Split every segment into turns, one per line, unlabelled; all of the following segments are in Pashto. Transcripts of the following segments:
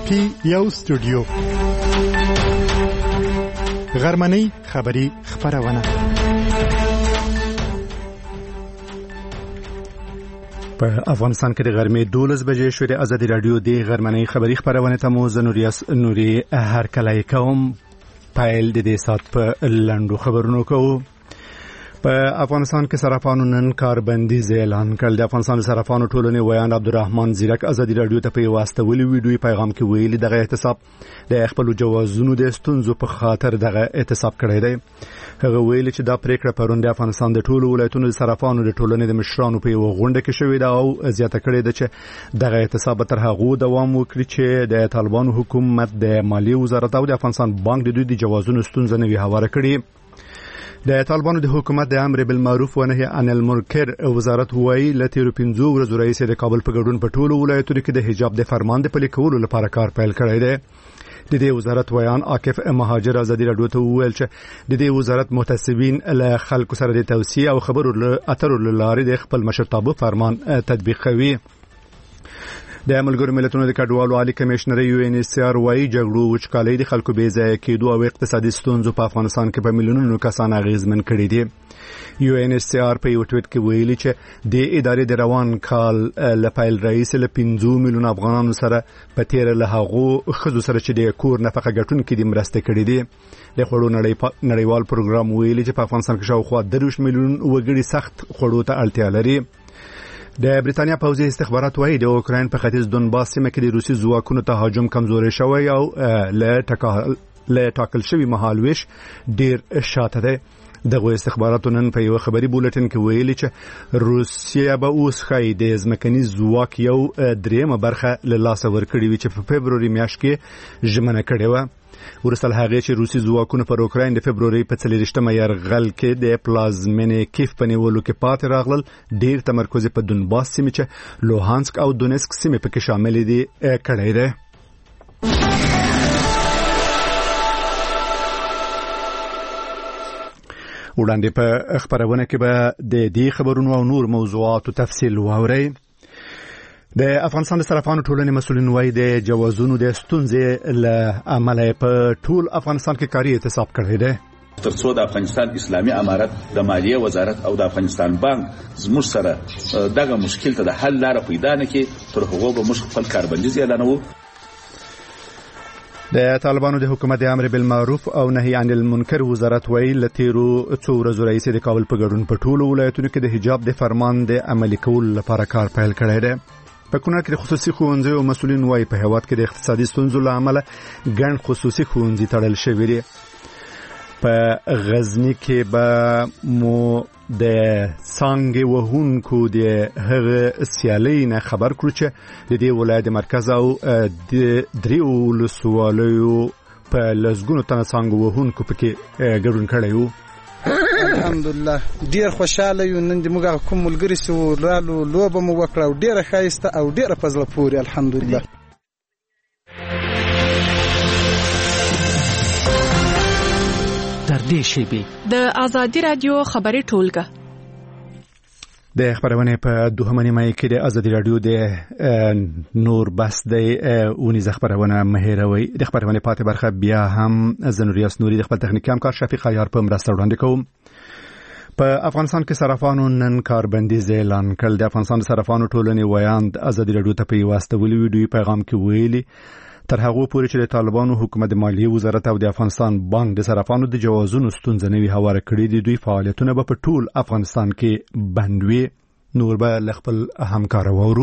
کې یو استودیو غرمنۍ خبری خبرونه په افغانستان کې د غرمې 12 بجې شوې د ازادي رادیو د غرمنۍ خبری خبرونه ته مو نوري هر کله کوم پایل د دې سات په لندو خبرونو کوو. په افغانستان کې صرافانو نن کاربندیز اعلان کړ. د افغانستان صرافانو ټولنې ویان عبدالرحمن زیرک ازادي رادیو ته په واسطولي ویډیو پیغام کې ویلي دغه احتساب د خپل جوازونو د ستونزو په خاطر دغه احتساب کړی دی. هغه ویلي چې دا پریکړه پرون د افغانستان د ټولو ولایتونو د صرافانو د ټولنې د مشرانو په غونډه کې شوې ده او زیاته کړې ده چې دغه احتساب تر هغه دوام وکړي چې د طالبانو حکومت د مالیې وزارت او د افغانستان بانک د دوی د جوازونو ستونزې نوي هواره کړي. د طالبانو د حکومت د امر بالمعروف و نهي عن المنکر وزارت وایي ل تیرو 15 ورځې رئیس د کابل په ګډون په ټولو ولایتونو کې د حجاب د فرمان د پلي کولو لپاره کار پیل کړی دی. د دې وزارت ویان عاکف مهاجر ازادي رادیو ته وویل چې د دې وزارت متعصبین له خلکو سره د توصیه او خبرو اترو لارې د خپل مشرتابه فرمان تطبیق کوي. د ملګرو ملتونو د کډوالو عالی کمشنر UNHCR وايي جګړو وچکالۍ د خلکو بې ځای کېدو او اقتصادي ستونزو په افغانستان کې په میلیونونو کسان اغیزمن کړي دي. UNHCR په یو ټویټ کې ویلي چې د ادارې د روان کال لپاره رئیس له 15 میلیون افغانانو سره په تیر له هغو خزو سره چې د کور نفقه ګټونکو د مرسته کړي دي. د خوړو نړیوال پروګرام ویلي چې په افغانستان کې شاوخوا 3 میلیون وګړي سخت خوړو ته اړتیا لري. د بریتانیا پوځي استخبارات وايي د اوکراین په ختیځ دونباس سیمه کې د روسي ځواکونو تهاجم کمزوري شوی او له ټاکل شوی مهالويش ډیر شاته ده. دغه استخباراتو نن په یو خبري بولټن کې ویلي چې روسیا به اوس خای د ځمکني ځواک یو دریمه برخه له لاس ورکړي وي چې په فبروري میاشت کې ژمنه کړې و. ورسره هغه چې روسي ځواکونه پر اوکراین د فبروري په 30 یرغل کې د پلازمینې کیف په نیولو کې پاتې راغلل. ډیر تمرکز په دونباس سیمه چې لوهانسک او دونسک سیمه پکې شامل دي کړی دی. وړاندې په خبرونه کې به د دې خبرونو او نور موضوعاتو تفصیل واورئ. د افغانستان د صرافانو ټولنې مسؤلین وايي د جوازونو د ستونزې له امله په ټول افغانستان کې کاري احتساب کړی دی.
ترڅو د افغانستان اسلامي امارت د مالیې وزارت او د افغانستان بانک زموږ سره دغه مشکل ته د حل لاره پیدا نه کړي تر هغه به موږ خپل کاربندیز اعلانوو.
د طالبانو د حکومت د امر بالمعروف او نهي عن المنکر وزارت ویل ل تیرو 2 ورځې رئیس د کابل په ګډون په ټولو ولایتونو کې د حجاب د فرمان د عملي کولو لپاره کار پیل کړی دی. په کونړ کې د خصوصي ښوونځیو مسؤلین وايي په هیواد کې د اقتصادي ستونزو له امله ګڼ خصوصي ښوونځي تړل شوي دي. په غزنی کې به مو د څنګه وهونکو د هغه سیالۍ نه خبر کړو چې د دې ولایت مرکز او د دریو لسوالیو په لزګونو تنه څنګه وهونکو پکې ګډون کړی وو.
الحمدلله ډیر خوشاله یو. نن د موږ کوم ملګری سو رالو لوبه مو وکړه او ډیره خایسته او ډیره فضل پوري الحمدلله.
تر دې شیبې د ازادي رادیو خبري ټولګه
د خبرونه په دوهمه نیمه کې د ازادي رادیو د نور بس د اونیز خبرونه مهیروي. د خبرونه پاتې برخه بیا هم زنوریاس نوري د خپل تخنیکی همکار شفیق عیار په مرسته وړاندې کوم. په افغانستان کې صرافانو نن کاربندیز اعلان کړ. د افغانستان صرافانو ټولنې ویان ازادي رادیو ته په واسطولي ویډیو پیغام کې ویلي تر هغه پورې چې د طالبانو حکومت د مالیې وزارت او د افغانستان بانک د صرافانو د جوازونو ستونزې نوي هواره کړي دي دوی فعالیتونه به په ټول افغانستان کې بند وي. نور به خپل همکار وورو.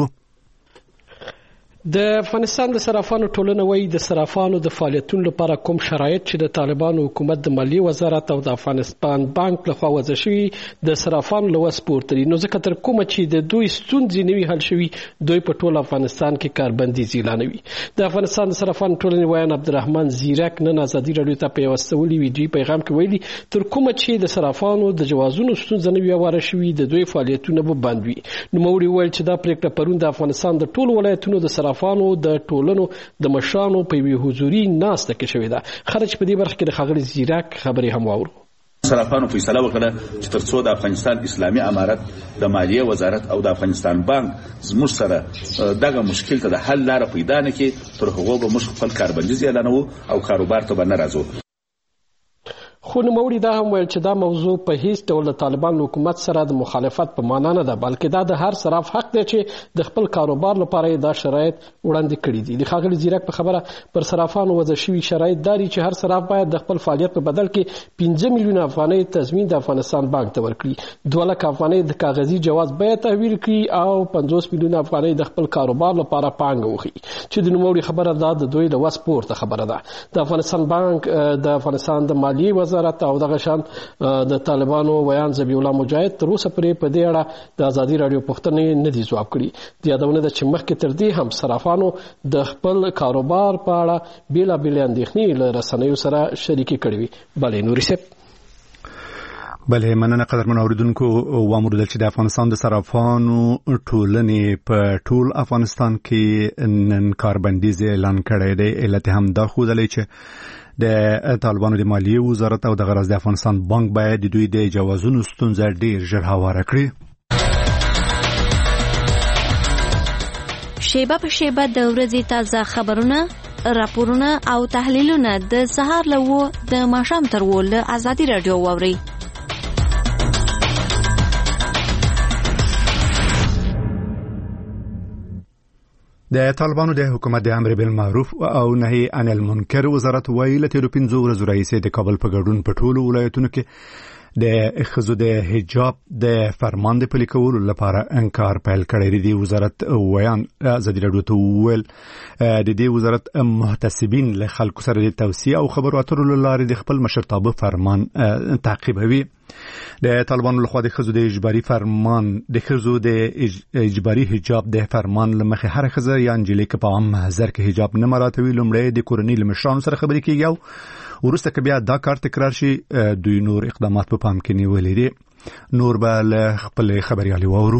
د افغانستان د صرافانو ټولنه وايي د صرافانو د فعالیتونو لپاره کوم شرایط چې د طالبانو حکومت د مالیې وزارت او د افغانستان بانک لخوا وضع شوي د صرافانو له وس پورته دي. نو ځکه تر کومه چې د دوی ستونزې نوي حل شوي دوی په ټول افغانستان کې کاربندیز اعلانوي. د افغانستان د صرافانو ټولنې ویان عبدالرحمن زیرک نن ازادي رادیو ته په واسطولي ویډیو پیغام کې ویلي تر کومه چې د صرافانو د جوازونو ستونزې نوي هواره شوي د دوی فعالیتونه به بند وي. نو موري ویل چې دا پریکړه پرون د افغانستان د ټول ولایتونو د صرافانو د ټولنو د مشرانو په وی حضوري ناسته کې شوې ده. خرج په دې برخه کې د خغل زیرک خبري هم واورو.
صرافانو فیصله وکړه چې ترڅو د افغانستان اسلامي امارت د مالیې وزارت او د افغانستان بانک زموږ سره دغه مشکل ته د حل لاره پیدا نه کړي تر هغو به موږ خپل کاربندیز اعلانوو او کاروبار ته به نه راځو.
خو نوموړي دا هم ویل چې دا موضوع په هیڅ ډول د طالبان حکومت سره د مخالفت په معنا نه ده، بلکې دا د هر صراف حق دی چې د خپل کاروبار لپاره دا شرایط وړاندې کړي دي. د ښاغلي زیرک په خبره پر صرافانو وضع شوي شرایط داري چې هر صراف باید د خپل فعالیت په بدل کې 15 میلیونه افغانۍ تضمین د افغانستان بانک ته ورکړي، 2 لک افغانۍ د کاغذي جواز بیه تحویل کړي او 50 میلیونه افغانۍ د خپل کاروبار لپاره پانګه وخی چې د نوموړي خبره دا د دوی له وس پورته خبره ده. د افغانستان بانک د افغانستان د مالیې وزارت او دغه شان د طالبانو ویان ذبیح الله مجاهد تر اوسه پورې په دې اړه د ازادي رادیو پوښتنې نه دي ځواب کړي. د یادونه ده چې مخکې تر دې هم صرافانو د خپل کاروبار په اړه بیلابېلې اندېښنې له رسنیو سره شریکې کړې وي. بلې نوري صاحب.
بله مننه قدرمن اوریدونکو. واموردل چې د افغانستان د صرافانو ټولنې په ټول افغانستان کې نن کاربندیز اعلان کړی دی. علت هم دا ښودلی چې د طالبانو د مالیې وزارت او د غرض د افغانستان بانک باید د دوی د جوازونو ستونزه ډیر ژر هواره کړي.
شیبه په شیبه د ورځې تازه خبرونه، راپورونه او تحلیلونه د سهار له 9 د ماښام تر 10 له ازادي رادیو واورئ.
د طالبانو د حکومت د امر بالمعروف او نهي عن المنکر وزارت ویل چې د 15 ورځو راهیسې د کابل په ګډون په ټولو ولایتونو کې د ښځو د حجاب د فرمان د پلي کولو لپاره انکار پیل کړی دی. وزارت ویان ازادي رادیو ته ویل د دې وزارت محتسبین له خلکو سره د توصیه او خبرو اترو لارې د خپل مشرتابه فرمان تعقیبوي. د طالبانو لخوا د ښځو د اجباري فرمان د ښځو د اجباري حجاب د فرمان لمخې هر ښځه یا نجلۍ که په عام محضر کې حجاب نه مراعاتوي لومړی د کورنۍ له مشرانو سره خبرې کیږي او وروسته که بیا دا کار تکرار شي دوی نور اقدامات په پام کې نیولي دي. نور به له خپل خبريالي واورو.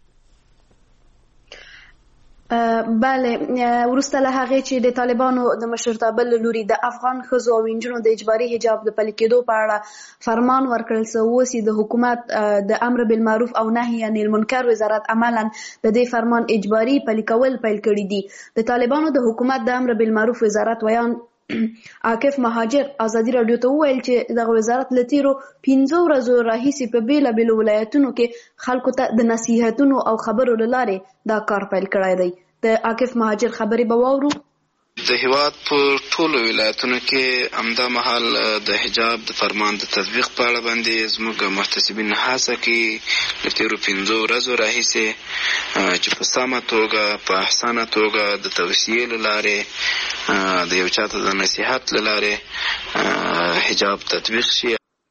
بله وروسته له هغې چې د طالبانو د مشرتابه له لوري د افغان ښځو او نجونو د اجباري حجاب د پلي کېدو په اړه فرمان ورکړل سوی، اوس د حکومت د امر بالمعروف او نهي عن المنکر وزارت عملاً د دې فرمان اجباري پلي کول پیل کړي دي. د طالبانو د حکومت د امر بالمعروف وزارت ویان عاکف مهاجر ازادي رادیو ته وویل چې دغه وزارت له تیرو 15 ورځو راهیسې په بیلابېلو ولایتونو کې خلکو ته د نصیحتونو او خبرو له لارې دا کار پیل کړی دی. د عاکف مهاجر خبرې به واورو.
د هیواد په ټولو ولایتونو کې همدا مهال د حجاب د فرمان د تطبیق په اړه باندې زموږ محتسبین هڅه کوي له تیرو 15 ورځو راهیسې چې په سمه توګه په احسانه توګه د توصیې له لارې د یو چاته د نصیحت له لارې حجاب تطبیق شي.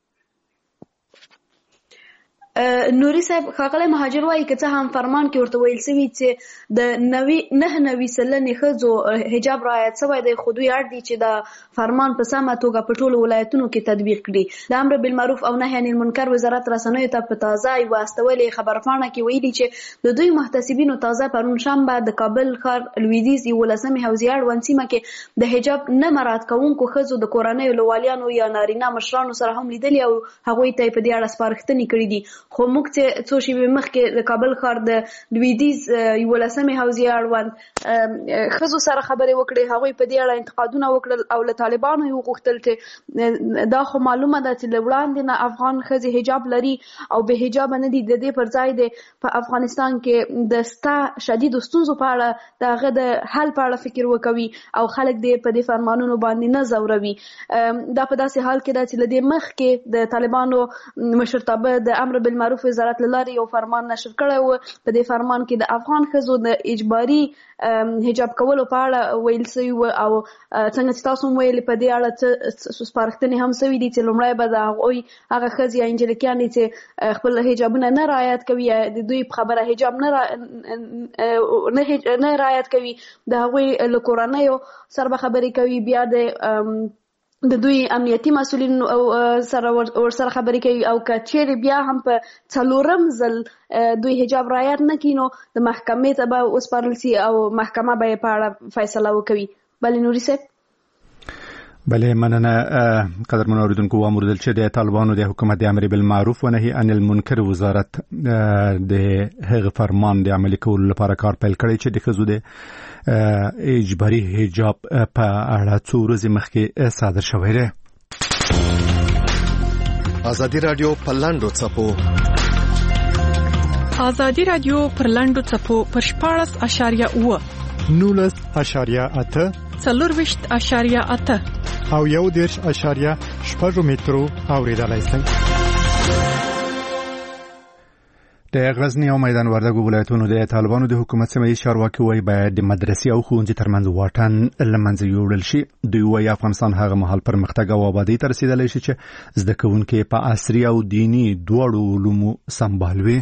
نوري صاحب ښاغلی مهاجر وایي که څه هم فرمان کې ورته ویل سوي چې د 9 سلنې ښځو حجاب رعایت سوی دی، خو دوی اړ دي چې د فرمان په سمه توګه په ټولو ولایتونو کې تطبیق کړي. د امر بالمعروف او نهي عن المنکر وزارت رسنیو ته په تازه یوه استولې خبرپاڼه کې ویلي چې د دوی محتسبینو تازه پرون شنبه د کابل ښار لویدیځ 11مې حوزې اړوند سیمه کې د حجاب نه مراعات کوونکو ښځو د کورنیو له والیانو یا نارینه مشرانو سره هم لیدلي او هغوی ته په دې اړه سپارښتنې کړي دي. خو موږ چې څو شېبې مخکې د کابل ښار د لویدیځ 11مې حوزې اړوند ښځو سره خبرې وکړې، هغوی په دې اړه انتقادونه وکړل او له طالبانو یې وغوښتل چې دا خو معلومه ده چې له وړاندې نه افغان ښځې حجاب لري او بې حجابه نه دي، د دې پر ځای دی په افغانستان کې د ستا شدیدو ستونزو په اړه د هغه د حل په اړه فکر وکوي او خلک دې په دې فرمانونو باندې نه ځوروي. دا په داسې حال کې ده چې له دې مخکې د طالبانو مشرتابه د امر بالمعروف وزارت له لارې یو فرمان نشر کړی و. په دې فرمان کې د افغان ښځو د اجباري حجاب کولو په اړه ویل سوي و او څنګه چې تاسو هم ویلې په دې اړه سپارښتنې هم سوي دي چې لومړی به د هغوی هغه ښځې یا نجلکیانې چې خپل حجابونه نه رعایت کوي یا د دوی په خبره حجاب نه رعایت کوي د هغوی له کورنیو سره به خبرې کوي، بیا د دوی امنیتي مسؤلین سره ورسره خبرې کوي او که چیرې بیا هم په 4م ځل دوی حجاب رعایت نه کړي نو د محکمې ته به وسپارل سي او محکمه به یې په اړه فیصله وکوي. بلې نوري صاحب.
بله مننه قدرمن اوریدونکو و موردل چې د طالبانو د حکومت د امر بالمعروف و نهي عن المنکر وزارت د هغه فرمان د عملي کولو لپاره کار پیل کړی چې د ښځو د اجباري حجاب په اړه څو ورځې مخکې صادر شوی دی.
ازادي رادیو په لاندو څپو
ازادي رادیو پر لاندو څپو پر 14.8
19.8
4.8
او 1.8 مترو اوریدلای شئ. د
غزنی او میدان وردګو ولایتونو د طالبانو د حکومت سیمه چارواکي وایي باید د مدرسې او ښوونځي ترمنځ واټن له منځه یوړل شي. دوی وایي افغانستان هغه مهال پرمختګ او آبادی ته رسیدلی شي چې زده کوونکي په عصري او دینی دواړو علومو سمبالوي.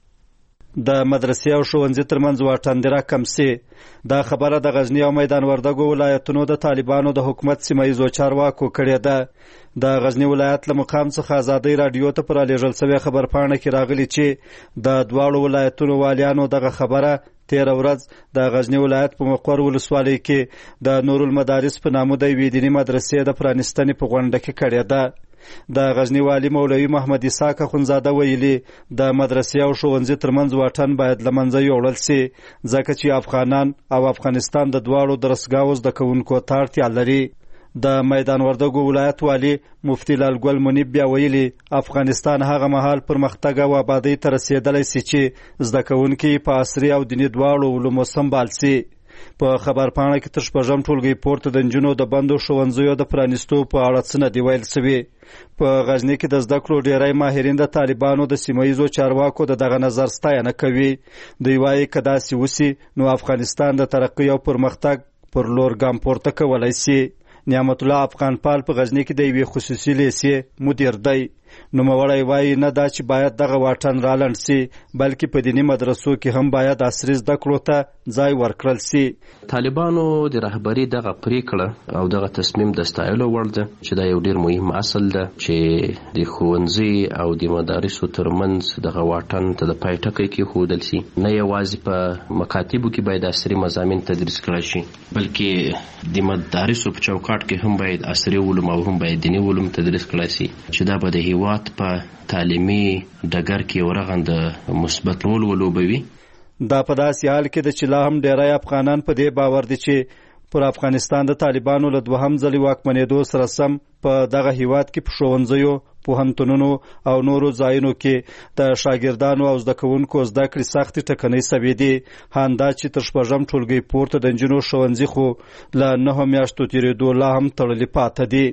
د مدرسې او ښوونځي ترمنځ واټن د راکم سي. دا خبره د غزنی او میدان وردګو ولایتونو د طالبانو د حکومت سیمایي چارواکو کړې ده. د غزنی ولایت له مقام څخه ازادي رادیو ته پر لېږل شوی خبرپاڼه کې راغلی چې د دواړو ولایتونو والیانو دغه خبره 13 ورځ د غزنی ولایت په مقر ولسوالۍ کې د نور المدارس په نامه د ویدینی مدرسې د پرانستنې په غونډه کې کړې ده. د غزنی والی مولوي محمد اسحاق خونزاده ویلي د مدرسې او ښوونځي ترمنځ واټن باید له منځه یوړل شي ځکه چې افغانان او افغانستان د دواړو درسګاو زده کوونکو ته اړتیا لري. د میدان وردګو ولایت والی مفتی لال ګل منیب بیا ویلي افغانستان هغه مهال پرمختګ او آبادی ته رسیدلی شي چې زده کوونکي په عصري او دیني دواړو علومو سمبال شي. په خبرپاڼه کې تر شپږم ټولګي پورته د نجونو د بندو ښوونځیو د پرانیستو په اړه څه نه دی ویل شوي. په غزنی کې د زده کړو ډیری ماهرین د طالبانو د سیمایي چارواکو دغه نظر ستاینه کوي. دوی وایي که داسې وسي نو افغانستان د ترقۍ او پرمختګ پر لور ګام پورته کولی شي. نعمت الله افغان پال په غزنی کې د یوې خصوصي لیسې مدیر دی. نوموړی وایي نه دا چې باید دغه واټن رالنډ شي بلکې په دیني مدرسو کې هم باید عصري زده کړو ته ځای ورکړل شي.
طالبانو د رهبري دغه پریکړه او دغه تصمیم د ستایلو وړ ده چې دا یو ډیر مهم اصل ده چې د ښوونځي او د مدارسو ترمنځ دغه واټن ته د پای ټکی کېښودل شي. نه یوازې په مکاتبو کې باید عصري مضامین تدریس کړای شي بلکې د مدارسو په چوکاټ کې هم باید عصري علوم او هم باید دیني علوم تدریس کړای شي چې دا به د هیواد په تعلیمي ډګر کې یو رغنده مثبت رول ولوبوي.
دا په داسې حال کې ده چې لا هم ډیری افغانان په دې باور دي چې پر افغانستان د طالبانو له دوهم ځلې واکمنېدو سره سم په دغه هیواد کې په ښوونځیو پوهنتونونو او نورو ځایونو کې د شاګردانو او زده کوونکو زده کړې سختې ټکنۍ سوي دي. همدا چې تر شپږم ټولګۍ پورته د نجونو ښوونځي خو له 9 میاشتو تېرېدو لا هم تړلي پاته دي.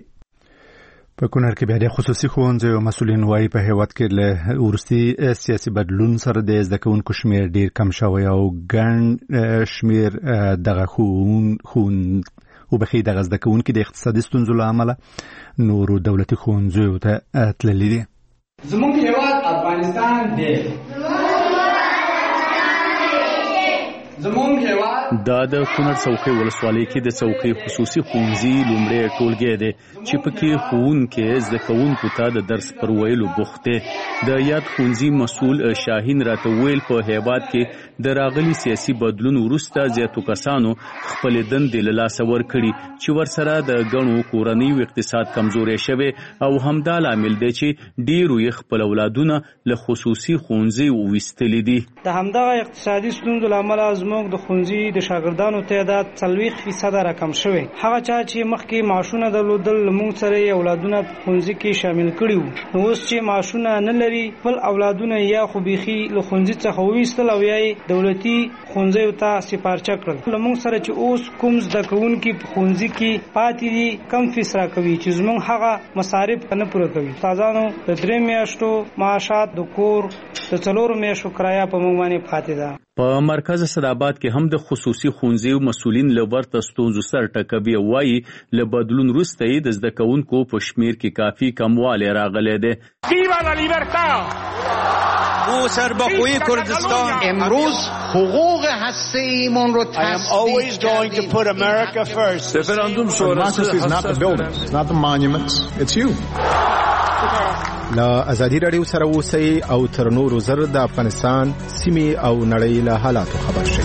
په کونړ کې بیا د خصوصي ښوونځیو مسؤلین وایي په هیواد کې له وروستي سیاسي بدلون سره د زده کوونکو شمېر ډېر کم شوی او ګڼ شمېر دغه دغه زده کوونکي د اقتصادي ستونزو له امله نورو دولتي ښوونځیو ته تللي دي.
زموږ هیواد افغانستان دی.
دا د کونړ څوکۍ ولسوالۍ کې د څوکۍ خصوصي ښوونځي لومړی ټولګی دی چې پکې ښوونکي زده کوونکو ته د درس پر ویلو بوخت دی. د یاد ښوونځي مسؤل شاهین راته ویل په هیواد کې د راغلي سیاسي بدلون وروسته زیاتو کسانو خپلې دندې له لاسه ورکړي چې ورسره د ګڼو کورنیو اقتصاد کمزوری شوی او همدا لامل دی چې ډیرو یې خپل اولادونه له خصوصي ښوونځیو ویستلي دي.
د همدغه اقتصادي ستونزو له امله زموږ د ښوونځي د شاګردانو تعداد 40% راکم شوی. هغه چا چې مخکې معاشونه درلودل موږ سره اولادونه په ښوونځي کې شامل کړي وو. اوس چې معاشونه نه لري خپل اولادونه یا خو بیخي له ښوونځي څخه وویستل او یا دولتي ښوونځیو ته سپارچه کړل. موږ سره چې اوس کوم زده کوونکي په ښوونځي کې پاتې دي کم فیس راکوي چې زموږ هغه مصارف نه پوره کوي. استادانو د 3 میاشتو معاشات د کور د 4 میاشتو کرایه په موږ باندې پاتې ده.
په مرکز اسداباد کې هم د خصوصي ښوونځیو مسؤلین له ورته ستونزو سره ټکوي او وایي له بدلون وروسته یې د زده کوونکو په شمېر کې کافي کموالی راغلی دی.
او سربخوی کردستان امروز حقوق هسته‌ایمون رو تثبیت
رفراندوم شورا
لا ازادي رادیو سره اوسئ او تر نورو زر د افغانستان سیمې او نړۍ له حالاتو خبر شئ.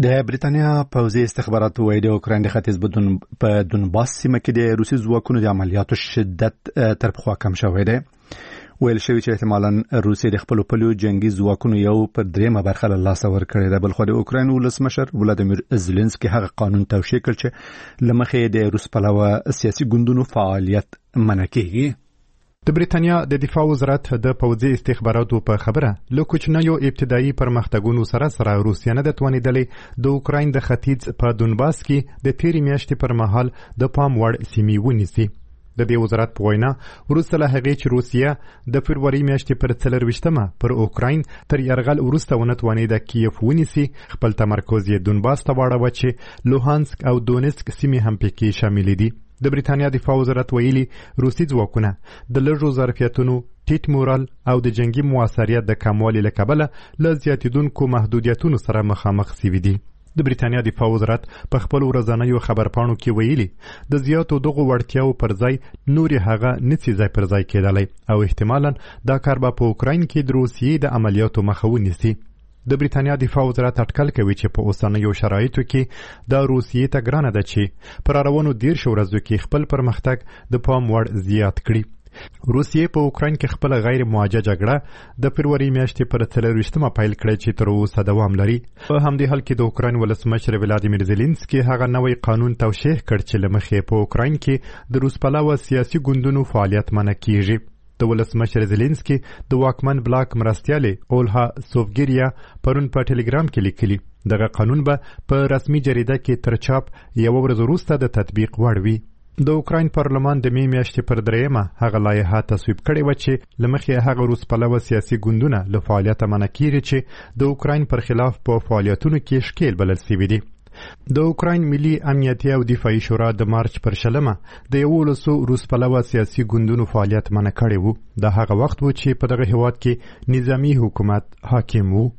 د بریتانیا پوځي استخبارات وایي د اوکراین د ختیځ په دونباس سیمه کې د روسي ځواکونو د عملیاتو شدت تر پخوا کم شوی دی. ویل شوی چې احتمالاً روسیه د خپل پلیو جنگي ځواکونو یو پر دریمه برخه له لاسه ورکړې ده. بلخو د اوکراین ولسمشر ولادیمیر زلنسکي هغه قانون توشیح کړ چې لمخې د روس پلوه سیاسي ګوندونو فعالیت منع کیږي.
د بریتانیا د دفاع وزارت د پوځي استخباراتو په خبره له کوچنیو ابتدایي پرمختګونو سره روسیه نه توانیدلې د اوکراین د ختیځ په دونباس کې د تیرې میاشتې پر مهال د پام وړ سیمې ونیسي. د دې وزارت په وینا وروسته له هغې چې روسیه د فبروري میاشتې پر 24مه پر اوکراین تر یرغل وروسته ونه توانېده کیف ونیسي، خپل تمرکز یې دونباس ته واړوه چې لوهانسک او دونیسک سیمې هم پکې شاملې دي. د بریتانیا دفاع وزارت ویلي روسي ځواکونه د لږو ظرفیتونو، ټیټ مورال او د جنگي موثریت د کموالي له کبله له زیاتېدونکو محدودیتونو سره مخامخ سوي دي. د بریتانیا دفاع وزارت په خپل ورځنیو خبرپاڼو کې ویلي د زیاتو دغو وړتیاو پر ځای نورې هغه نڅي ځای پر ځای کېدلی او احتمالاً دا کار به په اوکراین کې د روسیې د عملیاتو مخه ونیسي. د بریتانیا دفاع وزارت اټکل کوي چې په اوسنیو شرایطو کې د روسیې ته ګرانه ده چې پر روانو 10 ورځو کې خپل پرمختګ د پام وړ زیات کړي. روسیې په اوکراین کې خپل غیر موجه جګړه د فبروري میاشتې پر 24مه پیل کړې چې تر اوسه دوام لري. په همدې حال کې د اوکراین ولسمشر ولادیمیر زلنسکي هغه نوی قانون توشیح کړ چې له مخې په اوکراین کې د روس پلوه سیاسي ګوندونو فعالیت منع کیږي. د ولسمشر زلنسکي د واکمن بلاک مرستیالې اولها سوفګیریا پرون په ټلګرام کې لیکلي دغه قانون به په رسمي جریده کې تر چاپ یو ورځ وروسته د تطبیق وړ وي. د اوکراین پارلمان د می میاشتې پر 3مه هغه لایحه تصویب کړې و چې لمخې هغه روس پلوه سیاسي ګوندونه له فعالیت منع کیږي چې د اوکراین پر خلاف په فعالیتونو کې شکیل بلل شوي دي. د اوکراین ملي امنیتي او دفاعي شورا د مارچ پر 20مه د 11 روس پلوه سیاسي ګوندونو فعالیت منع کړی و. د هغه وخت و چې په دغه هیواد کې نظامی حکومت حاکم و.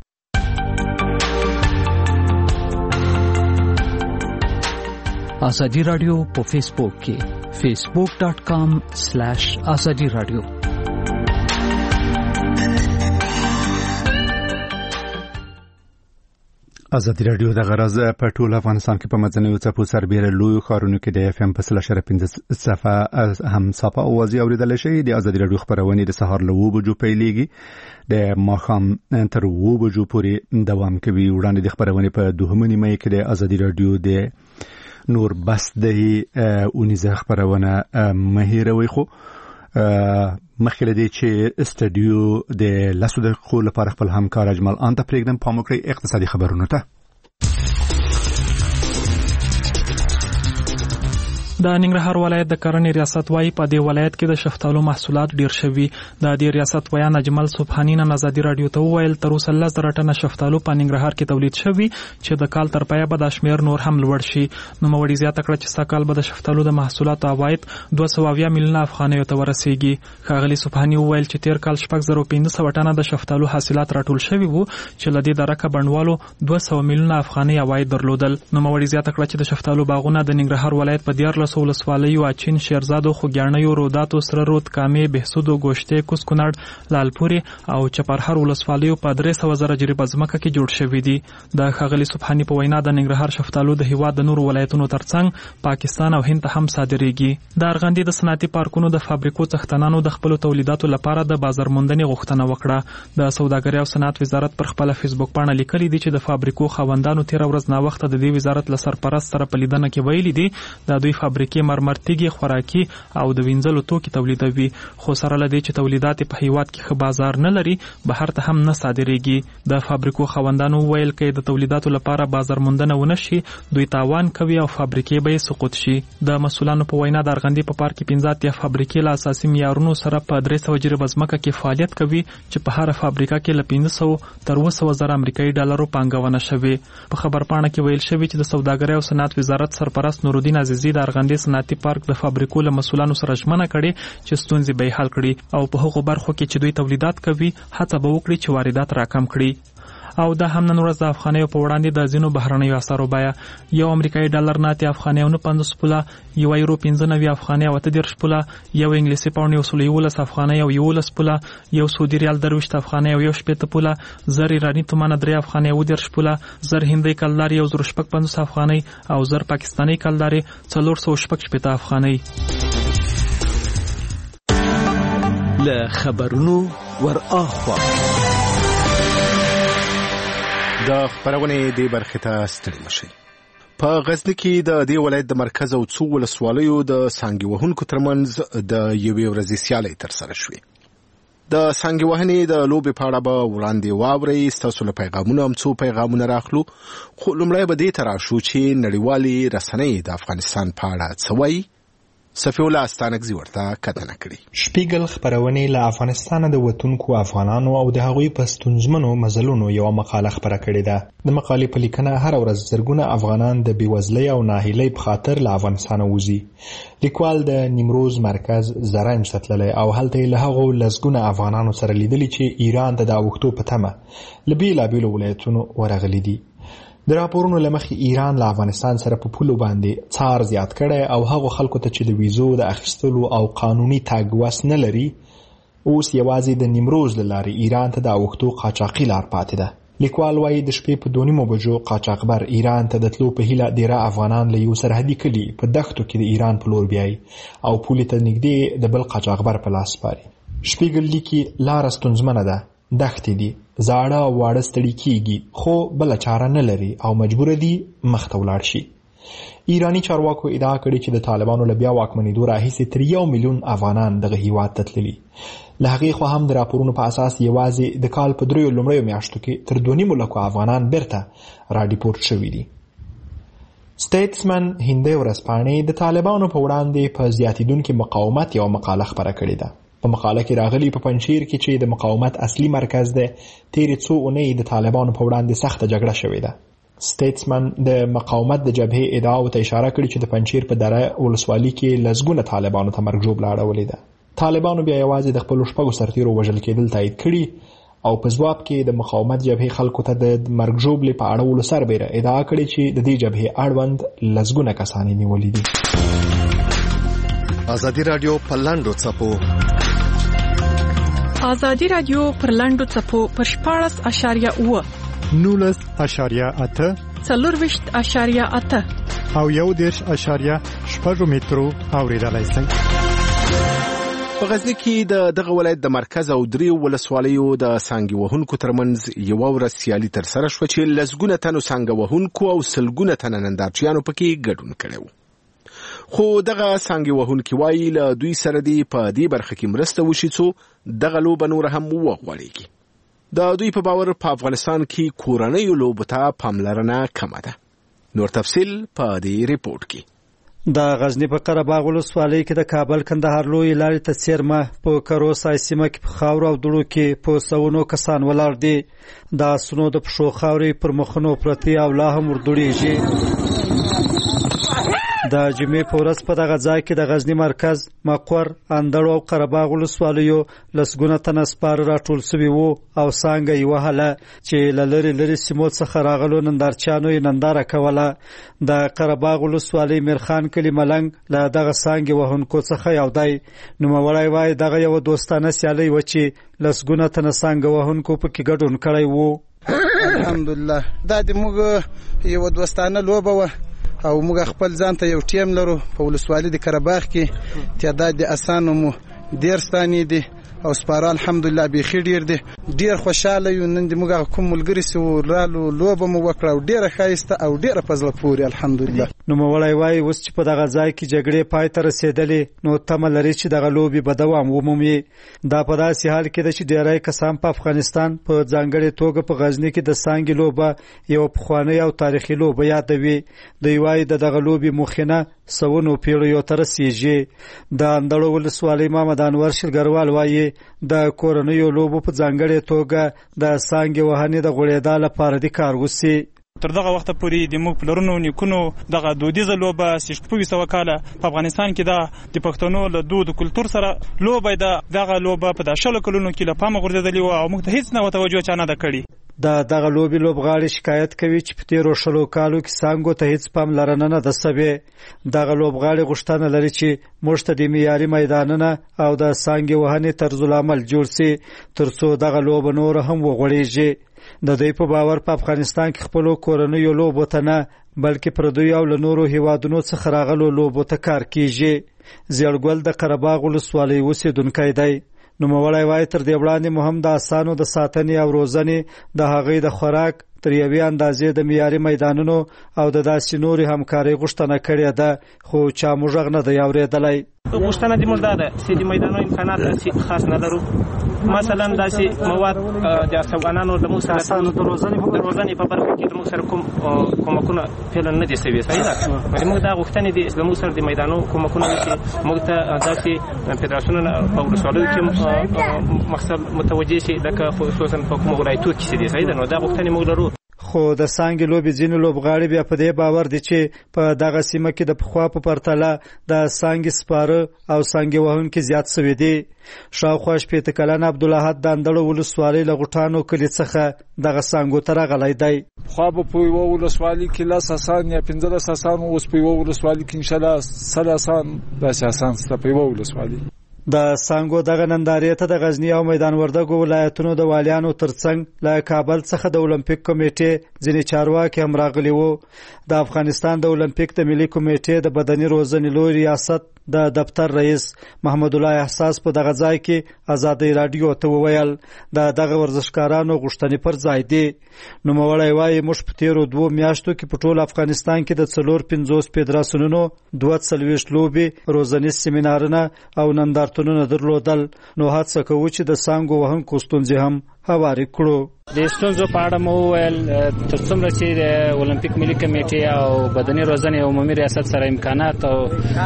آزادی رادیو په فیسبوک کې facebook.com/azadi radio.
ازادي رادیو د غرض په ټول افغانستان کې په مدنیو څپو سربېره لوی ښارونو کې د FM په 0.5 صفه هم صفه اوازي اوریدل شي. د ازادي رادیو خبرونه د سهار له 2 بجو پیلېږي د ماښام تر 2 بجو پورې دوام کوي. وړاندې د خبرونه په 2 مې کې د ازادي رادیو د نور بس د اونیزه خبرونه مهیروي خو مخکې لدی چې استودیو د لاسو د خو لپاره خپل همکار اجمل انت پرېږدم پام وکړئ اقتصادي خبرونه ته.
د ننګرهار ولایت د کرنې ریاست وايي په دې ولایت کې د شفتالو محصولات ډیر شوي. د دې ریاست ویان اجمل سبحانی نن ازادي رادیو ته وویل تر اوسه 10,000 ټنه شفتالو په ننګرهار کې تولید شوي چې د کال تر پایه به د شمیر نور هم لوړ شي. نو موړي زیاته کړه چې سږ کال به د شفتالو د محصولاتو عواید 270 میلیونه افغانیو ته ورسیږي. ښاغلي سبحانی وویل چې تیر کال 6,500 ټنه د شفتالو حاصلات راټول شوي وو چې لدې درکه بڼوالو 200 میلیونه افغاني عواید درلودل. نو موړي زیاته کړه چې د شفتالو باغونه د ننګرهار ولایت په 14 ولسوالیو اچین، شیرزاد، خوګیاڼیو، روداتو، سره رود، کامې، بهسود، ګوشته، کوس کونړ، لالپورې او چپرهار ولسوالیو په 300,000 جریبه ځمکه کې جوړ شوي دي. د ښاغلي سبحانی په وینا د ننګرهار شفتالو د هیواد د نورو ولایتونو ترڅنګ پاکستان او هند ته هم صادریږي. د ارغندې د صنعتي پارکونو د فابریکو څښتنانو د خپل تولیداتو لپاره د بازار موندنې غوښتنه وکړه. د سوداګرۍ او صنعت وزارت پر خپل فیسبوک باندې لیکلي دي چې د فابریکو خاوندانو 13 ورځ نا وخت د دې وزارت له سرپرست سره په لیدنه کې ویلي دي د دوی فابریکې مرمرتیږي، خوراکي او د وینځلو توکي تولیدوي، خو سره لدې چې تولیدات په هیواد کې ښه بازار نه لري بهر ته هم نه صادریږي. د فابریکو خاوندانو ویل کې د تولیداتو لپاره بازار موندنه ونه شي دوی تاوان کوي او فابریکې به سقوط شي. د مسولانو په وینا د ارغندې په پارک کې 15 فابریکې له اساسي معیارونو سره په 300 جریبه ځمکه کې فعالیت کوي چې په هر فابریکه کې له 500 تر 200,000 امریکایي ډالرو پانګونه شوې. په خبرپاڼه کې ویل شوی چې د سوداګرۍ او صنعت وزارت سرپرست نورالدین عزیزی د ارغندې صنعتي پارک د فابریکو له مسولانو سره ژمنه کړې چې ستونزې به حل کړي او په هغو برخو کې چې دوی تولیدات کوي هڅه به وکړي چې واردات راکم کړي. او د هم نن ورځ د افغانیو په وړاندې د ځینو بهرنیو اسعارو بیه یو امریکایي ډالر نه 8 افغانۍ او 50 پوله، یو یورو 95 افغانۍ او 38 پوله، یو انګلیسي پاونډ 111 افغانۍ او 11 پوله، یو سعودي ریال 23 افغانۍ او 18 پوله، زر ایرانی تومان 3 افغانۍ او 10 پوله، زر هندۍ کلدار 1.50 افغانۍ او زر پاکستاني کلدار 480 افغانۍ.
له خبرونو ور اخوا
د خبرونه دی برخه ته ستړي مشي. په غزنی کې د دې ولایت د مرکز او څو ولسوالیو د سانګي وهونکو ترمنځ د یوې ورځې سیالي ترسره شوې. د سانګي وهنې د لوبې په اړه به وړاندې واورئ. ستاسو له پیغامونو هم څو پیغامونه راخلو، خو لومړی به دې ته راشو چې نړیوالې رسنۍ د افغانستان په اړه څه وایي. صفی الله استانکزی ورته کتنه کړي.
شپیګل خبرونه له افغانستان د وطنکو افغانانو او د هغوی په ستونزمنو مزلونو یو مقاله خبره کړې ده. د مقالې په لیکنه هر ورځ زرګونه افغانان د بیوزلۍ او ناهیلۍ په خاطر له افغانستان وځي. لیکوال د نیمروز مرکز زرنج ته تللی او هلته له هغو لسګونه افغانانو سره لیدلي چې ایران د اوښتو په تمه له بیلابیلو ولایتونو ورغلي دي. د راپورونو له مخې ایران له افغانستان سره په پولو باندې څار زیات کړی او هغو خلکو ته چې د ویزو د اخیستلو او قانوني تګ وس نه لري اوس یوازې د نیمروز له لارې ایران ته د اوښتو قاچاقي لار پاتې ده. لیکوال وایي د شپې په 2:30 بجو قاچاقبر ایران ته د تلو په هیله ډیره افغانان له یو سرحدي کلي په دښتو کې د ایران په لور بیایي او پولې ته نږدې د بل قاچاقبر په لاس سپاري. شپیګل لیکي لاره ستونزمنه ده، دښتې دي، زاړه او واړه ستړي کیږي، خو بله چاره نه لري او مجبور دي مخته ولاړ شي. ایرانی چارواکو ادعا کړې چې د طالبانو له بیا واکمنېدو راهیسې تر 1 میلیون افغانان دغه هیواد ته تللي. له هغې خوا هم د راپورونو په اساس یوازې د کال په 3 لومړیو میاشتو کې تر 2.5 لکو افغانان بیرته راډیپورټ شوي دي. سټیټسمن هندۍ ورځپاڼې د طالبانو په وړاندې په زیاتېدونکي مقاومت یو مقاله خپره کړې ده. په مقاله کې راغلي په پنجشیر کې چې د مقاومت اصلي مرکز ده تیرې څو اونۍ د طالبانو په وړاندې سخته جګړه شوې ده. سټیټسمن د مقاومت د جبهې ادعاو ته اشاره کړې چې د پنجشیر په دره ولسوالي کې لسګونه طالبانو ته مرګ ژوبله اړولې ده. طالبانو بیا یوازې د خپلو 6 سرتیرو وژل کېدل تایید کړي او په ځواب کې د مقاومت جبهې خلکو ته د مرګ ژوبلې په اړولو سربیره ادعا کړې چې د دې جبهې اړوند لسګونه کسان یې نیولي دي.
ازادي راډیو په لاندو څپو
ازادي راډیو پر لاندو څپو پر 14.8
19.8
4.8
او 1.8 مترو اوریدلای شئ.
په غزنی کې دغه ولایت د مرکز او 3 ولسوالیو د سانګي وهونکو ترمنځ یو ورځ سیالي ترسره شوه چې لسګونه تنو سانګي وهونکو او سلګونه تنه نندارچیانو پکې ګډون کړی. خو دغه سانګي وهونکي وایي له دوی سره دی په دې برخه کې مرسته وشي څو دغه لوبه نور هم وغوړېږي. د دوی په باور په افغانستان کې کورنیو لوبو ته پاملرنه کمه ده. نور تفصیل په دې ریپورت کې.
د غزنی په قره باغ ولسوالۍ کې د کابل کندهار لوی لارې ته څیرمه په کروسای سیمه کې په خاورو او دوړو کې په سونو کسان ولاړ دي. د سونو د پښو خاورې پر مخونو پرتی او لا هم وردوړېږي. د جمعې په ورځ په دغه ځای کې د غزنی مرکز مقر اندړو او قره باغ ولسوالیو لسګونه تنه سپاره راټول سوي وو او څنګه یې وهله چې له لرې سیمو څخه راغلو نندارچیانو یې ننداره کوله. د قره باغ ولسوالۍ میرخان کلي ملنګ له دغه څانګې وهونکو څخه یو دی. نوموړی وایي دغه یوه دوستانه سیالۍ وه چې لسګونه تنه څانګه وهونکو پکې ګډون کړی وو.
الحمدلله دا د موږ یوه دوستانه لوبه وه او موږ خپل ځان ته یو ټیم لرو. په ولسوالۍ د قره باغ کې تعداد د اسانو مو 10 ستانې دي او سپاره الحمدلله بیخي ډیر دي. ډیر خوشاله یو. نن د موږ کوم ملګري سو رالو لوبه مو وکړه او ډیره ښایسته او ډیره په زړه پورې الحمدلله.
نوموړی وایي اوس چې په دغه ځای کې جګړې پای ته رسېدلې نو تمه لري چې دغه لوبې به دوام ومومي. دا په داسې حال کې ده چې ډیری کسان په افغانستان په ځانګړې توګه په غزني کې د سانګي لوبه یوه پخوانۍ او تاریخي لوبه یادوي. دوی وایي دغه لوبې مخینه سوونو پیړیو ته رسېږي. د اندړو ولسوالۍ محمد انور شلګروال وایي د کورنیو لوبو په ځانګړې توګه د سانګي وهنې د غوړېدا لپاره د کار وسی.
تر دغه وخت پورې د موږ پلرونو نیکونو دغه دودیزه لوبه 600 کاله په افغانستان کې د پښتنو له دود کلچر سره لوبه ده. دغه لوبه په 10 کلونو کې له پامه غورځېدلې و او موږ ته هیڅ نه توجه چا نه ده کړې.
دغه لوبي لوبغاړي شکایت کوي چې په تیرو 20 کالو کې سانګو ته هیڅ پاملرنه نه ده شوې. دغه لوبغاړي غوښتنه لري چې موږ ته د معیاري میدانونه او د سانګي وهنې طرز العمل جوړ شي ترڅو دغه لوب نور هم وغوړیږي. د دوی په باور په افغانستان کې خپل کورنیو لوبو ته نه بلکې پردوی او له نورو هیوادونو څخه راغلو لوبو ته کار کیږي. زیړګل د قرهباغ ولسوالۍ اوسیدونکی دی. نوموړی وایي تر دې وړاندې مهم د اسانو د ساتنې او روزنې د هغې د خوراک تر یوې اندازې د معیاري میدانونو او د داسې نورې همکارۍ غوښتنه کړې ده خو چا موږ غږ نه دی اورېدلی.
غوښتنه د موږ دا ده چې د میدانونو امکانات خاص نه لرو. مثلا داسې مواد د افغانانو د موږ سره د روزنې په برخه کې د موږ سره کومکونه فعلا نه دي شوي. صحیح ده. موږ دا غوښتنې دي چې موږ سره د میدانونو کومکونه وکړي. موږ ته داسې فدراسیونونه په ولسوالیو کې مقصد متوجه شي لکه خصوصا په کومو ولایتو کې دي. صحیح ده. نو دا غوښتنې موږ لرو.
خو د سانګي لوبي ځینې لوبغاړي بیا په دې باور دي چې په دغه سیمه کې د پخوا په پرتله د سانګي سپاره او سانګي وهونکي زیات شوي دي. شاوخوا 80 کلن عبدالاحد د اندړو ولسوالۍ له غټانو کلي څخه دغه سانګو ته راغلی دی.
خو په یوه ولسوالۍ کې 10 اسان یا 15 اسان اوس په یوه ولسوالۍ کې انشاءالله 100 اسان داسې اسان شته په یوه ولسوالۍ.
د سانګو دغه نندارې ته د غزنی او میدان وردګو ولایتونو د والیانو ترڅنګ له کابل څخه د اولمپیک کمیټې ځینې چارواکي هم راغلي وو. د افغانستان د اولمپیک د ملي کمیټې د بدني روزنې لوی ریاست د دفتر رئیس محمد الله احساس په دغه ځای کې آزادۍ رادیو ته وویل دغه ورزشکارانو غوښتنې پر ځای دي. نوموړی وایي موږ په تیرو 2 میاشتو کې په ټول افغانستان کې د 450 فدراسیونونو 42 لوبې روزنیز سیمینارونه او نندارتونونه درلودل. نو هڅه کوو چې د سانګو وهونکو ستونزې هم هوارې کړو.
د ستونزو په اړه مو وویل تر څومره چې د اولمپیک ملي کمیټې او بدني روزنې عمومي ریاست سره امکانات او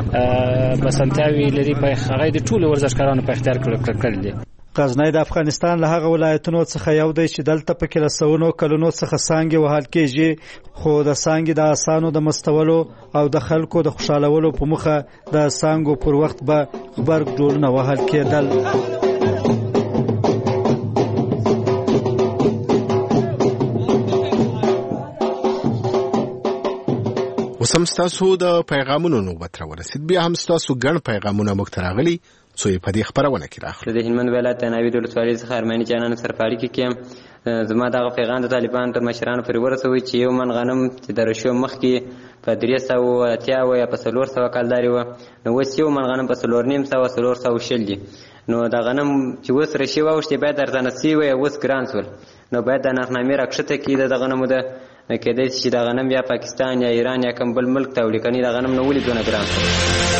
بسنتیاوي لري په هغه د ټولو ورزشکارانو په اختیار کړل دي.
غزنی د افغانستان له هغه ولایتونو څخه یو دی چې دلته په کې له 100 کلونو څخه سانګي وهل کېږي. خو د سانګي د اسانو د مستولو او د خلکو د خوشالولو په مخه د سانګو پر وخت به غبرګ ډولونه وهل کېدل.
وسم ستاسو د پیغامونو نوبت راورسید. بیا هم ستاسو ګڼ پیغامونه موږ ته راغلي څو یې په دې خبرونه کې راخلو.
د هلمند ولایت د ناوې ولسوالۍ څخه ارماني جانان سره په اړیکه کې زما دغه پیغام د طالبانو تر مشرانو پورې ورسوي چې یو من غنم چې د رشو مخکې په 380 یا په 400 کالداري وه، نو اوس یو من غنم په 450 دي. نو دا غنم چې اوس رشي واوښتې باید ارزانه شوي وی، اوس ګران شول. نو باید د نرخنامې راکښته کړي د غنمو د کېدای شي چې دا غنم یا پاکستان یا ایران یا کوم بل ملک ته وړي، کني دا غنم نو ولې دونه ګران شول.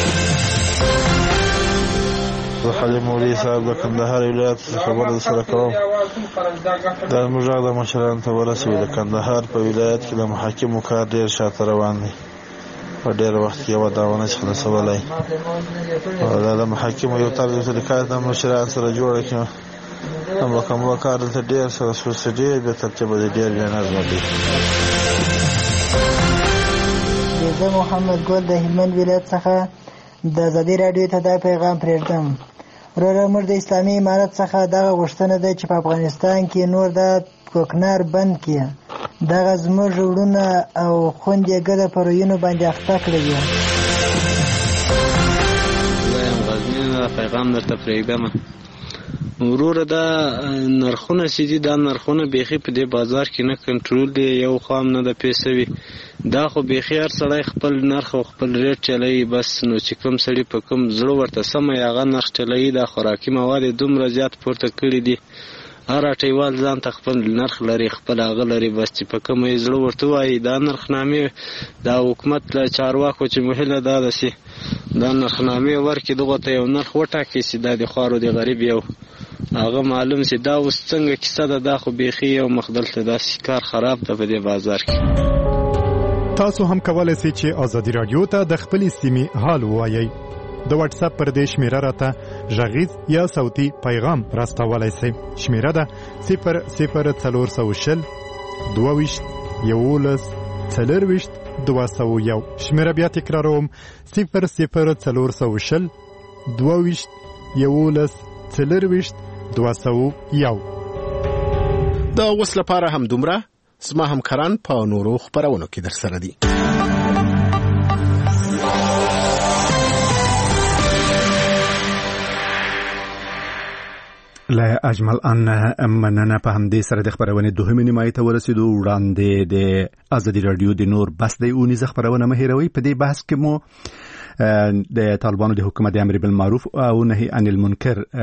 زه حلیم مولوي صاحب د کندهار ولایت خبره سره کوم. دا موږ د مشرانو ته ورسوي. د کندهار په ولایت کې د محاکمو کار ډېر شاته روان دی. په ډېر وخت کې یوه دعوه نه شي خلاصولی. دا د محاکمو یو طرز طریقات د مشرانو سره جوړه کړي. اما کوم کار دلته ډېر سره سوسه ډېر بې ترتیبه دی، ډېر بې نظمه دی.
زه محمد ګل د هلمند ولایت څخه د ازادي راډیو ته دا پیغام پرېږدم. وروره موږ د اسلامي امارت څخه دغه غوښتنه ده چې په افغانستان کې نور د کوکنار بند کړي. دغه زموږ وروڼه او خویندې ګډه په رویونو باندې اخته کړي دي.
زه یم غزني، پیغام درته پرېږدم. وروره دا نرخونه چې دي، دا نرخونه بیخي په دې بازار کې نه کنټرول دي، یو خام نه ده پیسوي. دا خو بیخي هر سړی خپل نرخ او خپل ریټ چلوي بس. نو چې کوم سړي په کوم زړه ورته سمه هغه نرخ چلوي. دا خوراکي مواد یې دومره زیات پورته کړي دي، هر اټیوال ځان ته خپل نرخ لري، خپل هغه لري، بس چې په کومه یې زړه ورته وایي. دا نرخنامې دا حکومت له چارواکو چې مهله دا ده چې دا نرخنامې ورکړي، دغه ته یو نرخ وټاکي چې دا د خوارو د غریب یو هغه معلوم چې دا اوس څنګه کیسه ده. دا خو بیخي یو مخ دلته داسې کار خراب ده په دې بازار کې.
تاسو هم کولای شئ چې ازادي رادیو ته د خپل سیمې حال ووایئ. د واتس اپ پر دې شمیره راته غږیز یا صوتي پیغام راستولای شئ. شمیره ده 00420 22 11 40 201. شمیره بیا تکراروم 00420 22 11 40 201.
د اوس لپاره هم دومره. زما همکاران په نورو خبرونو کې در سره دي.
لا اجمل ان مننه په همدې سره د خبرونې دوهمې نیمایي ته ورسېدو. وړاندې د ازادي رادیو د نور بس د اونیزه خبرونه مهیروي. په دې بحث کې مو د طالبانو د حکومت د امر بالمعروف او نهي عن المنکر